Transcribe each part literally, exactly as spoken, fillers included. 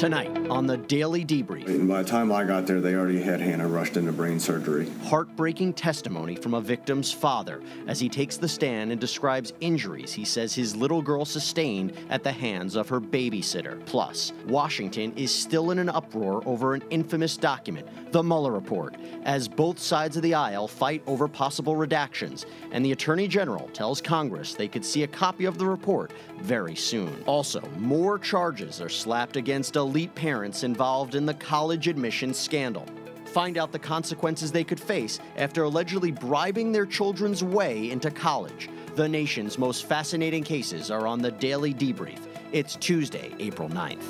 Tonight on the Daily Debrief. And by the time I got there, they already had Hannah rushed into brain surgery. Heartbreaking testimony from a victim's father as he takes the stand and describes injuries he says his little girl sustained at the hands of her babysitter. Plus, Washington is still in an uproar over an infamous document, the Mueller report, as both sides of the aisle fight over possible redactions, and the Attorney General tells Congress they could see a copy of the report very soon. Also, more charges are slapped against elite parents involved in the college admissions scandal. Find out the consequences they could face after allegedly bribing their children's way into college. The nation's most fascinating cases are on the Daily Debrief. It's Tuesday, April ninth.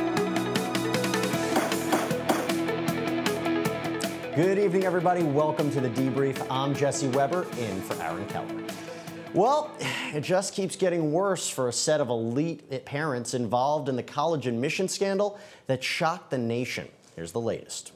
Good evening, everybody. Welcome to the Debrief. I'm Jesse Weber, in for Aaron Keller. Well, it just keeps getting worse for a set of elite parents involved in the college admission scandal that shocked the nation. Here's the latest.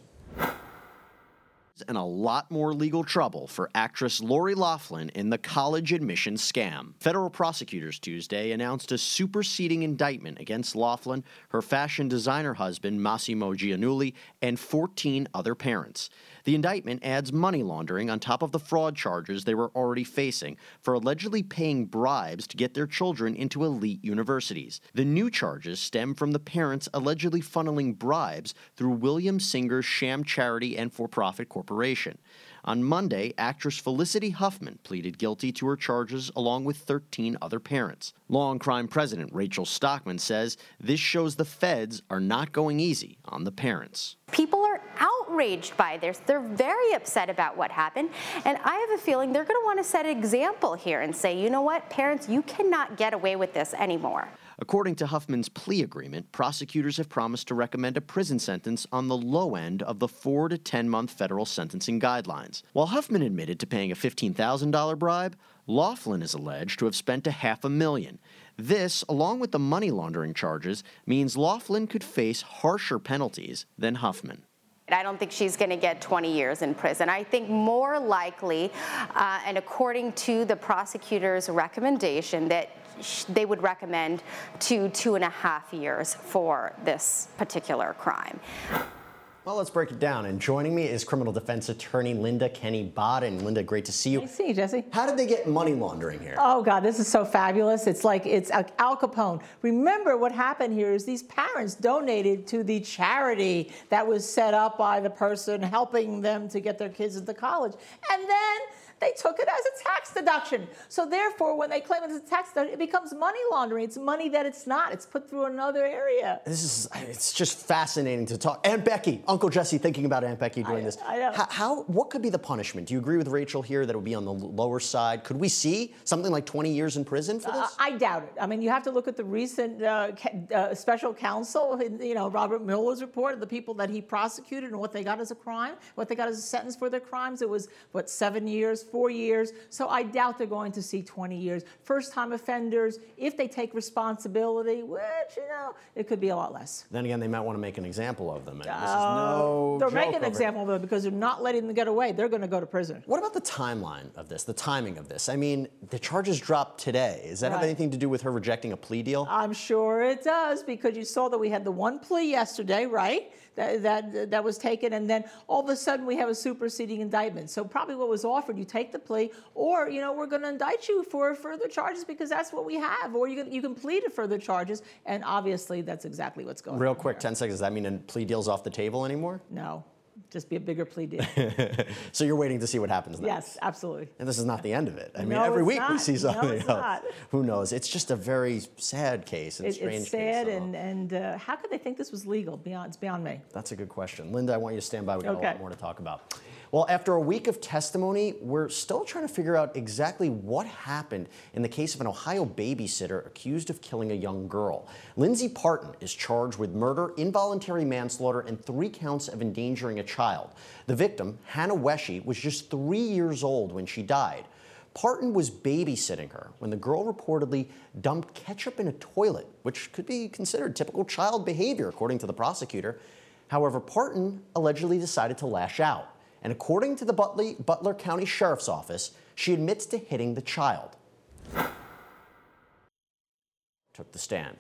And a lot more legal trouble for actress Lori Loughlin in the college admissions scam. Federal prosecutors Tuesday announced a superseding indictment against Loughlin, her fashion designer husband Massimo Giannulli, and fourteen other parents. The indictment adds money laundering on top of the fraud charges they were already facing for allegedly paying bribes to get their children into elite universities. The new charges stem from the parents allegedly funneling bribes through William Singer's sham charity and for-profit corporation. On Monday, actress Felicity Huffman pleaded guilty to her charges along with thirteen other parents. Law and Crime President Rachel Stockman says this shows the feds are not going easy on the parents. People are outraged by this. They're very upset about what happened. And I have a feeling they're going to want to set an example here and say, you know what, parents, you cannot get away with this anymore. According to Huffman's plea agreement, prosecutors have promised to recommend a prison sentence on the low end of the four to ten month federal sentencing guidelines. While Huffman admitted to paying a fifteen thousand dollars bribe, Loughlin is alleged to have spent a half a million. This, along with the money laundering charges, means Loughlin could face harsher penalties than Huffman. I don't think she's going to get twenty years in prison. I think more likely, uh, and according to the prosecutor's recommendation, that sh- they would recommend two, two and a half years for this particular crime. Well, let's break it down. And joining me is criminal defense attorney Linda Kenny-Bodden. Linda, great to see you. Nice to see you, Jesse. How did they get money laundering here? Oh, God, this is so fabulous. It's like it's Al Capone. Remember, what happened here is these parents donated to the charity that was set up by the person helping them to get their kids into college. And then they took it as a tax deduction. So therefore, when they claim it as a tax deduction, it becomes money laundering. It's money that it's not. It's put through another area. This is, it's just fascinating to talk. Aunt Becky, Uncle Jesse thinking about Aunt Becky doing I, this. I know. How, how, what could be the punishment? Do you agree with Rachel here that it would be on the lower side? Could we see something like twenty years in prison for this? Uh, I doubt it. I mean, you have to look at the recent uh, uh, special counsel, you know, Robert Mueller's report of the people that he prosecuted and what they got as a crime, what they got as a sentence for their crimes. It was, what, seven years, four years. So I doubt they're going to see twenty years. First-time offenders, if they take responsibility, which, you know, it could be a lot less. Then again, they might want to make an example of them. And Uh, this is no they're joke making an over- example of it because they're not letting them get away. They're going to go to prison. What about the timeline of this, the timing of this? I mean, the charges dropped today. Does that have Right. anything to do with her rejecting a plea deal? I'm sure it does, because you saw that we had the one plea yesterday, right? That, that that was taken, and then all of a sudden we have a superseding indictment. So probably what was offered, you take the plea, or, you know, we're going to indict you for further charges because that's what we have, or you can, you can plead to further charges, and obviously that's exactly what's going on. Real quick, here. ten seconds. Does that mean a plea deal's off the table anymore? No. Just be a bigger plea deal. So you're waiting to see what happens next? Yes, absolutely. And this is not the end of it. I mean, No, every it's week we not. see No, something it's else. not. Who knows? It's just a very sad case and It, strange it's sad, case. so- and, and uh, how could they think this was legal? Beyond, it's beyond me. That's a good question. Linda, I want you to stand by. We've got Okay. a lot more to talk about. Well, after a week of testimony, we're still trying to figure out exactly what happened in the case of an Ohio babysitter accused of killing a young girl. Lindsay Parton is charged with murder, involuntary manslaughter, and three counts of endangering a child. The victim, Hannah Wesche, was just three years old when she died. Parton was babysitting her when the girl reportedly dumped ketchup in a toilet, which could be considered typical child behavior, according to the prosecutor. However, Parton allegedly decided to lash out. And according to the Butler, Butler County Sheriff's Office, she admits to hitting the child. Took the stand.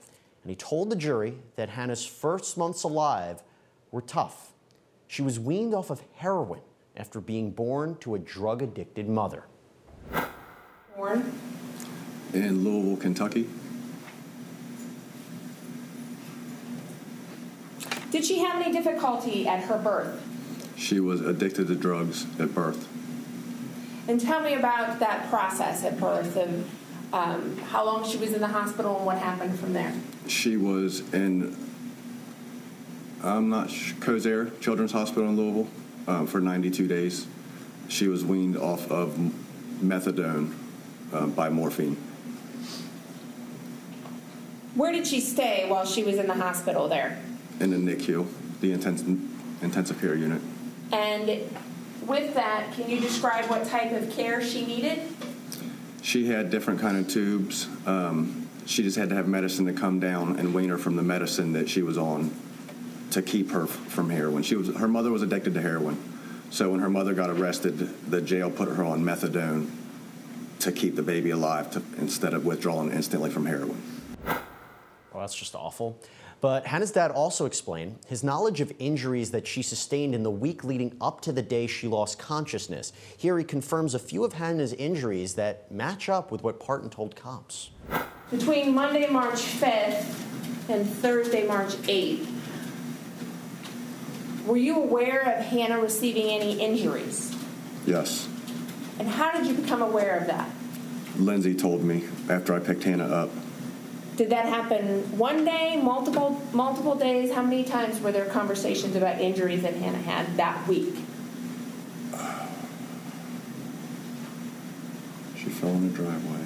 and he told the jury that Hannah's first months alive were tough. She was weaned off of heroin after being born to a drug-addicted mother. Born in Louisville, Kentucky. Did she have any difficulty at her birth? She was addicted to drugs at birth. And tell me about that process at birth and um, how long she was in the hospital and what happened from there. She was in, I'm not sure, Cozaire Children's Hospital in Louisville um, for ninety-two days. She was weaned off of methadone uh, by morphine. Where did she stay while she was in the hospital there? In the N I C U, the intensive, intensive care unit. And with that, can you describe what type of care she needed? She had different kind of tubes. Um, she just had to have medicine to come down and wean her from the medicine that she was on to keep her f- from heroin. She was, her mother was addicted to heroin. So when her mother got arrested, the jail put her on methadone to keep the baby alive to, instead of withdrawing instantly from heroin. Well, that's just awful. But Hannah's dad also explained his knowledge of injuries that she sustained in the week leading up to the day she lost consciousness. Here he confirms a few of Hannah's injuries that match up with what Parton told cops. Between Monday, March fifth and Thursday, March eighth, were you aware of Hannah receiving any injuries? Yes. And how did you become aware of that? Lindsay told me after I picked Hannah up. Did that happen one day, multiple multiple days? How many times were there conversations about injuries that Hannah had that week? She fell in the driveway.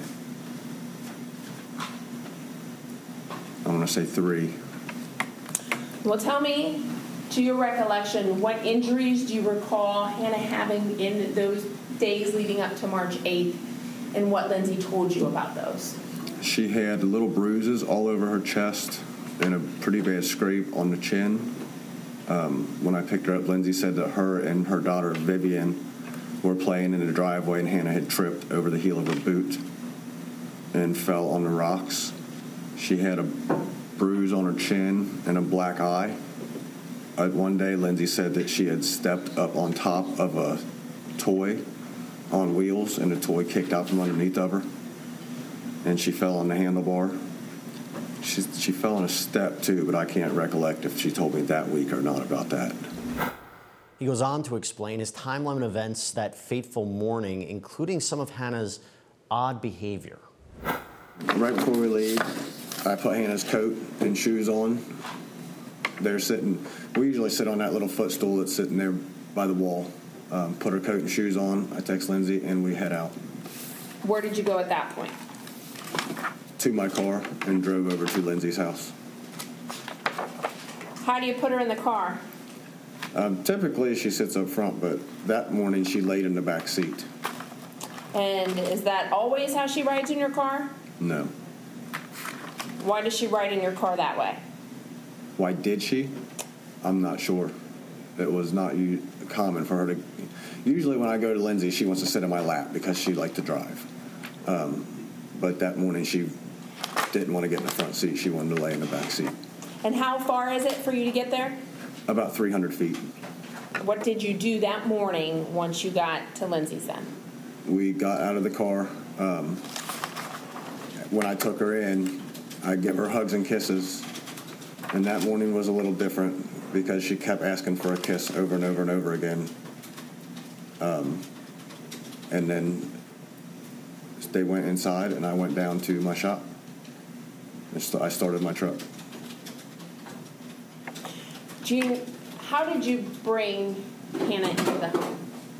I want to say three. Well, tell me, to your recollection, what injuries do you recall Hannah having in those days leading up to March eighth, and what Lindsay told you about those? She had little bruises all over her chest and a pretty bad scrape on the chin. Um, when I picked her up, Lindsay said that her and her daughter, Vivian, were playing in the driveway and Hannah had tripped over the heel of her boot and fell on the rocks. She had a bruise on her chin and a black eye. Uh, one day, Lindsay said that she had stepped up on top of a toy on wheels and the toy kicked out from underneath of her. And she fell on the handlebar. She, she fell on a step, too, but I can't recollect if she told me that week or not about that. He goes on to explain his timeline of events that fateful morning, including some of Hannah's odd behavior. Right before we leave, I put Hannah's coat and shoes on. They're sitting, we usually sit on that little footstool that's sitting there by the wall. Um, put her coat and shoes on, I text Lindsay, and we head out. Where did you go at that point? To my car and drove over to Lindsay's house. How do you put her in the car? Um, typically, she sits up front, but that morning she laid in the back seat. And is that always how she rides in your car? No. Why does she ride in your car that way? Why did she? I'm not sure. It was not u- common for her to... Usually when I go to Lindsay, she wants to sit in my lap because she liked to drive. Um, but that morning she didn't want to get in the front seat. She wanted to lay in the back seat. And how far is it for you to get there? About three hundred feet. What did you do that morning once you got to Lindsay's then? We got out of the car. Um, when I took her in, I gave her hugs and kisses. And that morning was a little different because she kept asking for a kiss over and over and over again. Um, and then they went inside, and I went down to my shop. I started my truck. Do you, how did you bring Hannah into the home?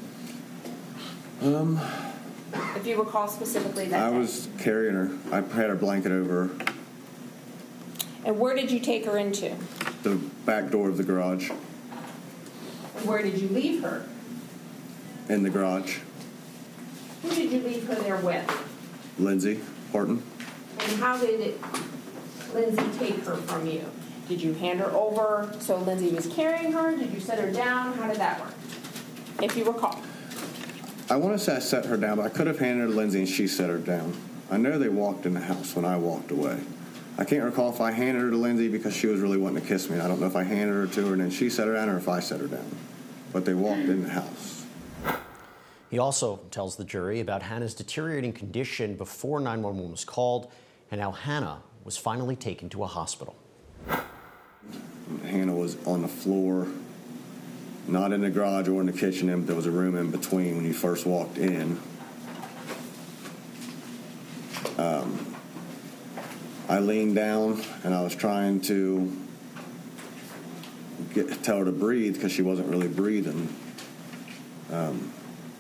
Um, if you recall specifically that I day. was carrying her. I had her blanket over her. And where did you take her into? The back door of the garage. And where did you leave her? In the garage. Who did you leave her there with? Lindsay Parton. And how did it, Lindsay take her from you? Did you hand her over so Lindsay was carrying her? Did you set her down? How did that work? If you recall. I want to say I set her down, but I could have handed her to Lindsay and she set her down. I know they walked in the house when I walked away. I can't recall if I handed her to Lindsay because she was really wanting to kiss me. I don't know if I handed her to her and then she set her down or if I set her down. But they walked in the house. He also tells the jury about Hannah's deteriorating condition before nine one one was called and how Hannah was finally taken to a hospital. Hannah was on the floor, not in the garage or in the kitchen. There was a room in between when you first walked in. Um, I leaned down and I was trying to get, tell her to breathe because she wasn't really breathing. Um,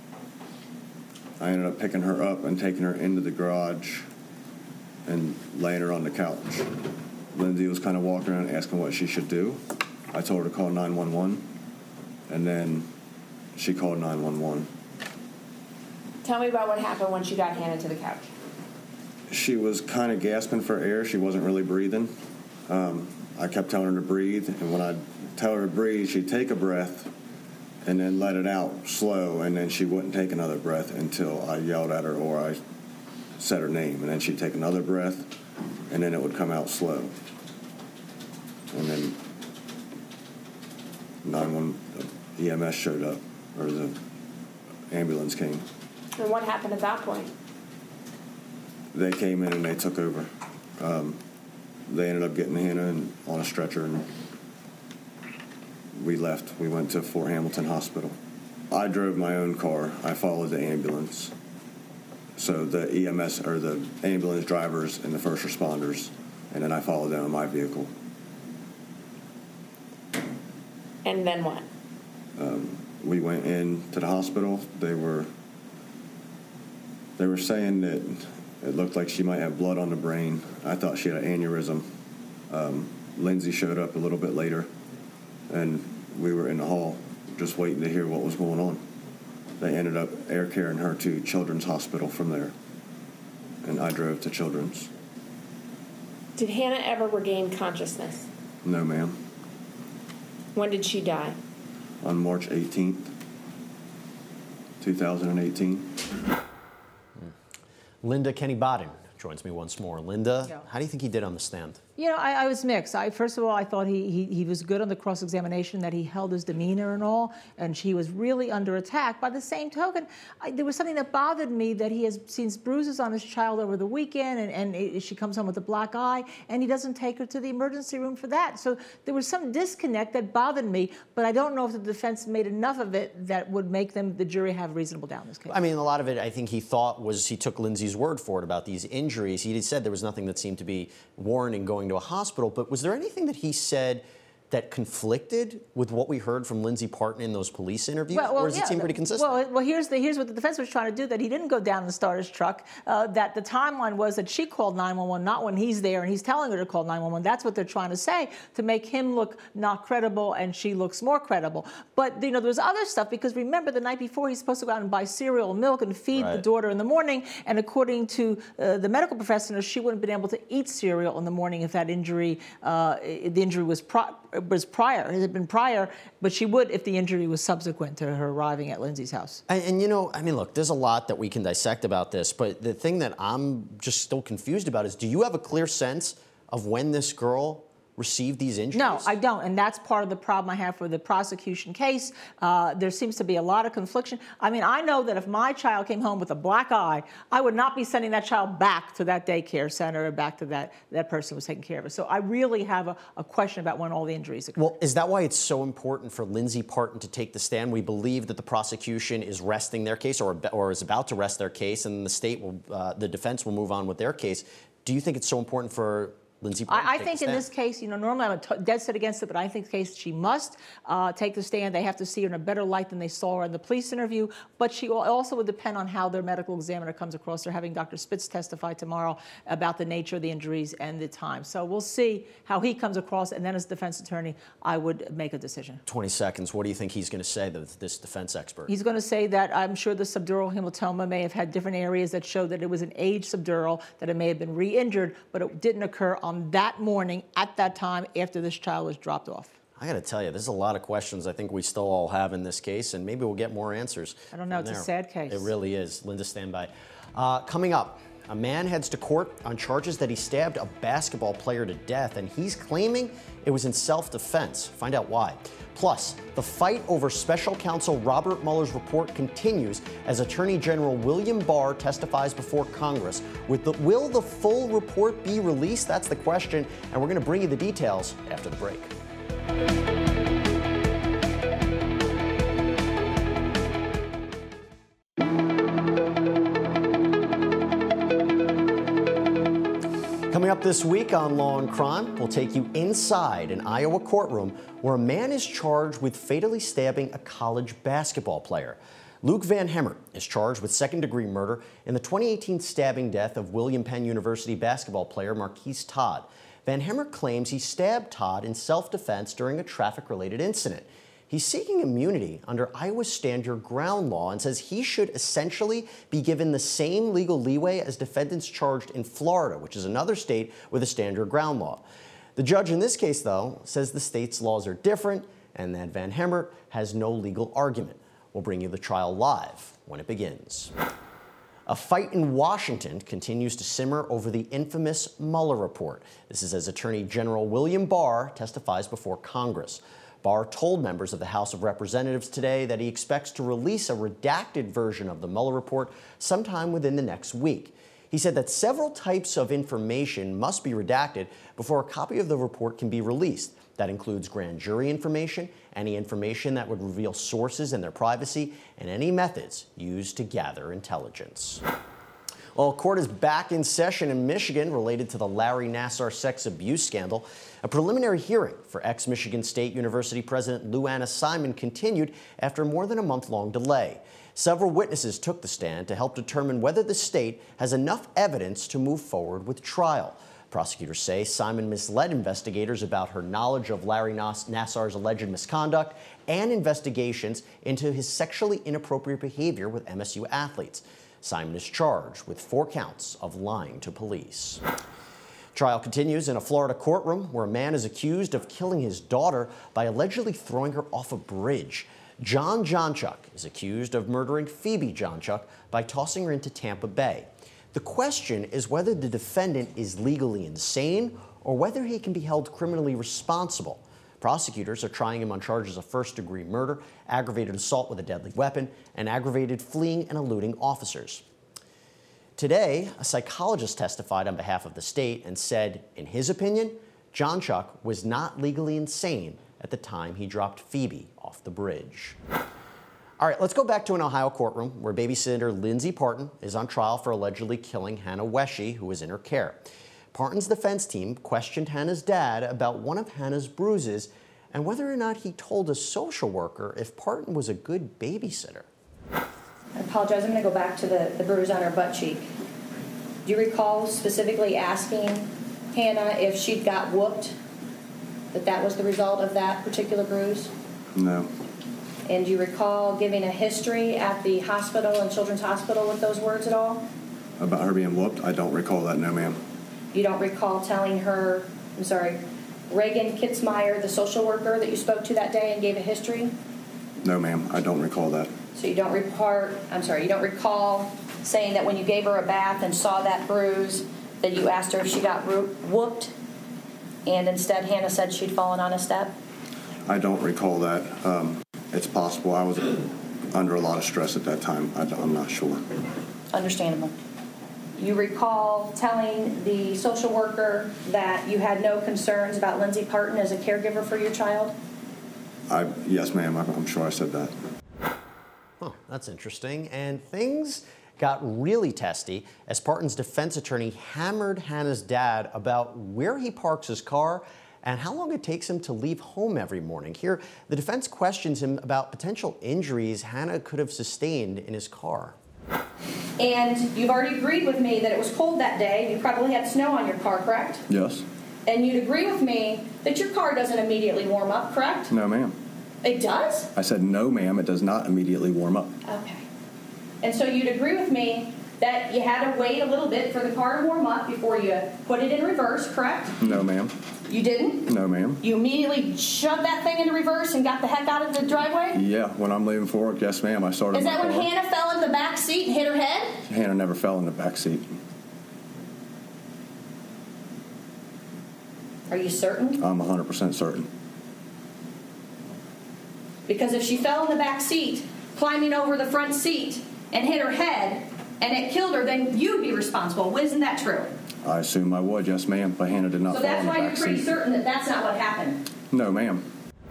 I ended up picking her up and taking her into the garage and laying her on the couch. Lindsay was kind of walking around asking what she should do. I told her to call nine one one, and then she called nine one one. Tell me about what happened when she got Hannah to the couch. She was kind of gasping for air. She wasn't really breathing. Um, I kept telling her to breathe, and when I tell her to breathe, she'd take a breath and then let it out slow, and then she wouldn't take another breath until I yelled at her or I said her name, and then she'd take another breath, and then it would come out slow. And then nine one one E M S showed up, or the ambulance came. And what happened at that point? They came in and they took over. Um, they ended up getting Hannah in, on a stretcher, and we left. We went to Fort Hamilton Hospital. I drove my own car. I followed the ambulance. So the E M S, or the ambulance drivers and the first responders, and then I followed them in my vehicle. And then what? Um, we went in to the hospital. They were they were saying that it looked like she might have blood on the brain. I thought she had an aneurysm. Um, Lindsay showed up a little bit later, and we were in the hall just waiting to hear what was going on. They ended up air carrying her to Children's Hospital from there, and I drove to Children's. Did Hannah ever regain consciousness? No, ma'am. When did she die? On March eighteenth, two thousand eighteen. Linda Kenny Bodden joins me once more. Linda, Yeah. how do you think he did on the stand? You know, I, I was mixed. I, first of all, I thought he, he he was good on the cross-examination, that he held his demeanor and all, and she was really under attack. By the same token, I, there was something that bothered me, that he has seen bruises on his child over the weekend, and, and it, she comes home with a black eye, and he doesn't take her to the emergency room for that. So there was some disconnect that bothered me, but I don't know if the defense made enough of it that would make them, the jury, have reasonable doubt in this case. I mean, a lot of it, I think he thought was, he took Lindsay's word for it about these injuries. He said there was nothing that seemed to be warranting going to a hospital, but was there anything that he said that conflicted with what we heard from Lindsay Parton in those police interviews, Well, well, or does yeah, it seem pretty consistent? Well, well, here's the here's what the defense was trying to do: that he didn't go down and start his truck. Uh, that the timeline was that she called nine one one, not when he's there and he's telling her to call nine one one. That's what they're trying to say, to make him look not credible and she looks more credible. But you know, there's other stuff, because remember, the night before he's supposed to go out and buy cereal and milk and feed Right. the daughter in the morning, and according to uh, the medical professional, she wouldn't have been able to eat cereal in the morning if that injury, uh, the injury was pri- was prior. It had been prior, but she would if the injury was subsequent to her arriving at Lindsay's house. And, and you know, I mean, look, there's a lot that we can dissect about this, but the thing that I'm just still confused about is, do you have a clear sense of when this girl received these injuries? No, I don't, and that's part of the problem I have for the prosecution case. Uh, there seems to be a lot of confliction. I mean, I know that if my child came home with a black eye, I would not be sending that child back to that daycare center or back to that, that person who was taking care of her. So I really have a, a question about when all the injuries occurred. Well, is that why it's so important for Lindsay Parton to take the stand? We believe that the prosecution is resting their case, or, or is about to rest their case, and the state will, uh, the defense will move on with their case. Do you think it's so important for Lindsay Parton I, I to take think the in stand? this case, you know, normally I'm a t- dead set against it, but I think the case she must uh, take the stand. They have to see her in a better light than they saw her in the police interview. But she will also would depend on how their medical examiner comes across. They're having Doctor Spitz testify tomorrow about the nature of the injuries and the time. So we'll see how he comes across, and then as defense attorney, I would make a decision. twenty seconds. What do you think he's going to say, the, this defense expert? He's going to say that I'm sure the subdural hematoma may have had different areas that showed that it was an age subdural, that it may have been re-injured, but it didn't occur on that morning at that time after this child was dropped off. I got to tell you, there's a lot of questions I think we still all have in this case, and maybe we'll get more answers. I don't know. from It's a there. sad case. It really is. Linda, stand by. Uh, coming up, A man heads to court on charges that he stabbed a basketball player to death, and he's claiming it was in self-defense. Find out why. Plus, the fight over special counsel Robert Mueller's report continues as Attorney General William Barr testifies before Congress. With the, will the full report be released? That's the question, and we're going to bring you the details after the break. Coming up this week on Law and Crime, we'll take you inside an Iowa courtroom where a man is charged with fatally stabbing a college basketball player. Luke Van Hemert is charged with second-degree murder in the twenty eighteen stabbing death of William Penn University basketball player Marquise Todd. Van Hemert claims he stabbed Todd in self-defense during a traffic-related incident. He's seeking immunity under Iowa's stand your ground law and says he should essentially be given the same legal leeway as defendants charged in Florida, which is another state with a stand your ground law. The judge in this case, though, says the state's laws are different and that Van Hemert has no legal argument. We'll bring you the trial live when it begins. A fight in Washington continues to simmer over the infamous Mueller report. This is as Attorney General William Barr testifies before Congress. Barr told members of the House of Representatives today that he expects to release a redacted version of the Mueller report sometime within the next week. He said that several types of information must be redacted before a copy of the report can be released. That includes grand jury information, any information that would reveal sources and their privacy, and any methods used to gather intelligence. Well, court is back in session in Michigan related to the Larry Nassar sex abuse scandal. A preliminary hearing for ex-Michigan State University President Lou Anna Simon continued after more than a month-long delay. Several witnesses took the stand to help determine whether the state has enough evidence to move forward with trial. Prosecutors say Simon misled investigators about her knowledge of Larry Nassar's alleged misconduct and investigations into his sexually inappropriate behavior with M S U athletes. Simon is charged with four counts of lying to police. Trial continues in a Florida courtroom where a man is accused of killing his daughter by allegedly throwing her off a bridge. John Johnchuk is accused of murdering Phoebe Johnchuk by tossing her into Tampa Bay. The question is whether the defendant is legally insane or whether he can be held criminally responsible. Prosecutors are trying him on charges of first-degree murder, aggravated assault with a deadly weapon, and aggravated fleeing and eluding officers. Today, a psychologist testified on behalf of the state and said, in his opinion, Johnchuk was not legally insane at the time he dropped Phoebe off the bridge. All right, let's go back to an Ohio courtroom where babysitter Lindsay Parton is on trial for allegedly killing Hannah Wesche, who was in her care. Parton's defense team questioned Hannah's dad about one of Hannah's bruises and whether or not he told a social worker if Parton was a good babysitter. I apologize, I'm going to go back to the, the bruise on her butt cheek. Do you recall specifically asking Hannah if she'd got whooped, that that was the result of that particular bruise? No. And do you recall giving a history at the hospital and Children's Hospital with those words at all? About her being whooped? I don't recall that, no ma'am. You don't recall telling her, I'm sorry, Reagan Kitzmeyer, the social worker that you spoke to that day and gave a history? No ma'am, I don't recall that. So you don't report, I'm sorry, you don't recall saying that when you gave her a bath and saw that bruise, that you asked her if she got whooped, and instead Hannah said she'd fallen on a step? I don't recall that. Um, it's possible. I was under a lot of stress at that time. I, I'm not sure. Understandable. You recall telling the social worker that you had no concerns about Lindsay Parton as a caregiver for your child? I, yes, ma'am. I'm sure I said that. Huh, that's interesting. And things got really testy as Parton's defense attorney hammered Hannah's dad about where he parks his car and how long it takes him to leave home every morning. Here, the defense questions him about potential injuries Hannah could have sustained in his car. And you've already agreed with me that it was cold that day. You probably had snow on your car, correct? Yes. And you'd agree with me that your car doesn't immediately warm up, correct? No, ma'am. It does? I said no, ma'am. It does not immediately warm up. Okay. And so you'd agree with me that you had to wait a little bit for the car to warm up before you put it in reverse, correct? No, ma'am. You didn't? No, ma'am. You immediately shoved that thing into reverse and got the heck out of the driveway? Yeah, when I'm leaving for work, yes, ma'am. I started Is my that when car. Hannah fell in the back seat and hit her head? Hannah never fell in the back seat. Are you certain? I'm one hundred percent certain. Because if she fell in the back seat, climbing over the front seat, and hit her head, and it killed her, then you'd be responsible. Isn't that true? I assume I would, yes, ma'am, but Hannah did not So fall in that's the why you're back pretty seat. certain that that's not what happened. No, ma'am.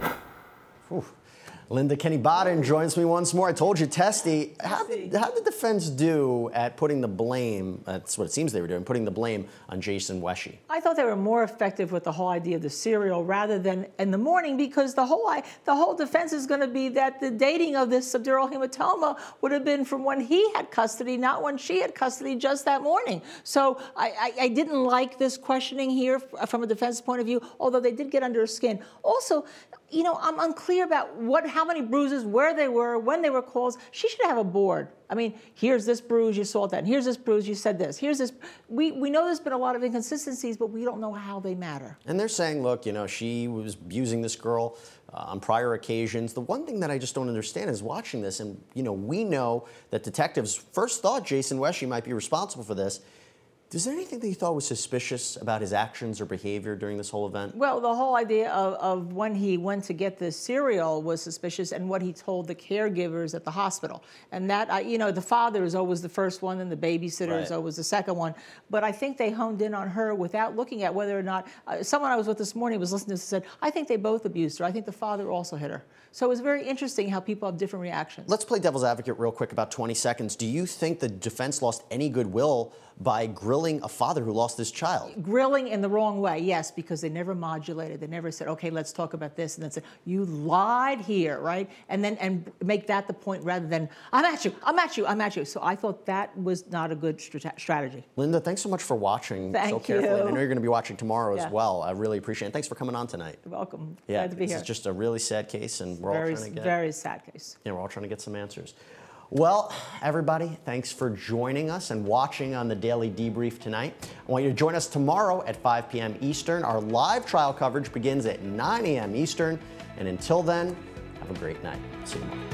Whew. Linda Kenny Bodden joins me once more. I told you, Testy, how did, how did the defense do at putting the blame, that's what it seems they were doing, putting the blame on Jason Wesche? I thought they were more effective with the whole idea of the serial rather than in the morning, because the whole the whole defense is going to be that the dating of this subdural hematoma would have been from when he had custody, not when she had custody just that morning. So I, I, I didn't like this questioning here from a defense point of view, although they did get under her skin. Also, you know, I'm unclear about what, how many bruises, where they were, when they were called. She should have a board. I mean, here's this bruise, you saw that. And here's this bruise, you said this. Here's this. We, we know there's been a lot of inconsistencies, but we don't know how they matter. And they're saying, look, you know, she was abusing this girl uh, on prior occasions. The one thing that I just don't understand is watching this, and, you know, we know that detectives first thought Jason Wesche might be responsible for this. Is there anything that you thought was suspicious about his actions or behavior during this whole event? Well, the whole idea of, of when he went to get this cereal was suspicious, and what he told the caregivers at the hospital. And that, I, you know, the father is always the first one, and the babysitter Right. is always the second one. But I think they honed in on her without looking at whether or not, uh, someone I was with this morning was listening to this and said, I think they both abused her. I think the father also hit her. So it was very interesting how people have different reactions. Let's play devil's advocate real quick, about twenty seconds. Do you think the defense lost any goodwill by grilling a father who lost his child? Grilling in the wrong way, yes, because they never modulated. They never said, okay, let's talk about this, and then said, you lied here, right? And then and make that the point rather than, I'm at you, I'm at you, I'm at you. So I thought that was not a good strate- strategy. Linda, thanks so much for watching Thank so carefully. you. And I know you're going to be watching tomorrow Yeah. as well. I really appreciate it. Thanks for coming on tonight. You're welcome. Yeah, Glad to be this here. is just a really sad case, and we're very, all trying to get very sad case. Yeah, we're all trying to get some answers. Well, everybody, thanks for joining us and watching on the Daily Debrief tonight. I want you to join us tomorrow at five p m Eastern. Our live trial coverage begins at nine a m Eastern. And until then, have a great night. See you tomorrow.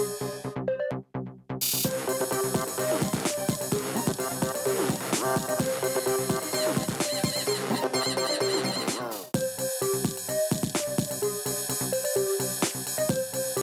Bye.